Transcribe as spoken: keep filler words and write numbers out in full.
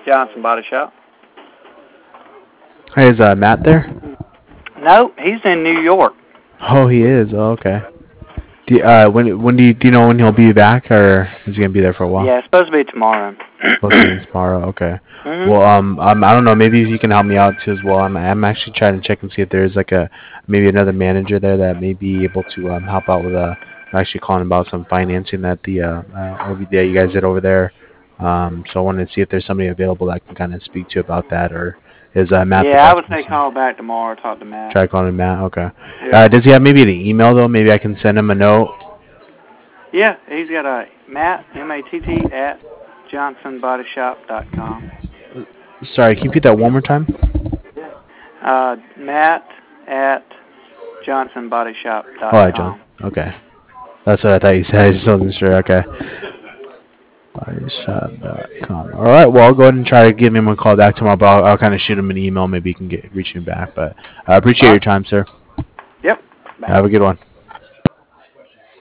Johnson Body Shop. Hey, is uh, Matt there? No, he's in New York. Oh, he is. Oh, okay. Do you, uh, when when do you do you know when he'll be back, or is he gonna be there for a while? Yeah, it's supposed to be tomorrow. Supposed to be tomorrow. Okay. Mm-hmm. Well, um, um, I don't know. Maybe you can help me out too as well. I'm I'm actually trying to check and see if there's like a maybe another manager there that may be able to um help out with uh I'm actually calling about some financing that the uh, uh over there you guys did over there. Um, so I wanted to see if there's somebody available that I can kind of speak to about that, or is uh, Matt the Yeah, I best would say person? call back tomorrow. Talk to Matt. Try calling Matt. Okay. Yeah. Uh, does he have maybe an email though? Maybe I can send him a note. Yeah, he's got a Matt M A T T at johnson body shop dot com. Sorry, can you repeat that one more time? Uh, Matt at johnson body shop dot com. All right, John. Okay. That's what I thought you said. I just wasn't sure. Okay. body shop dot com. All right. Well, I'll go ahead and try to give him a call back tomorrow, but I'll, I'll kind of shoot him an email. Maybe he can get reach me back. But I appreciate your time, sir. Yep. Bye. Have a good one.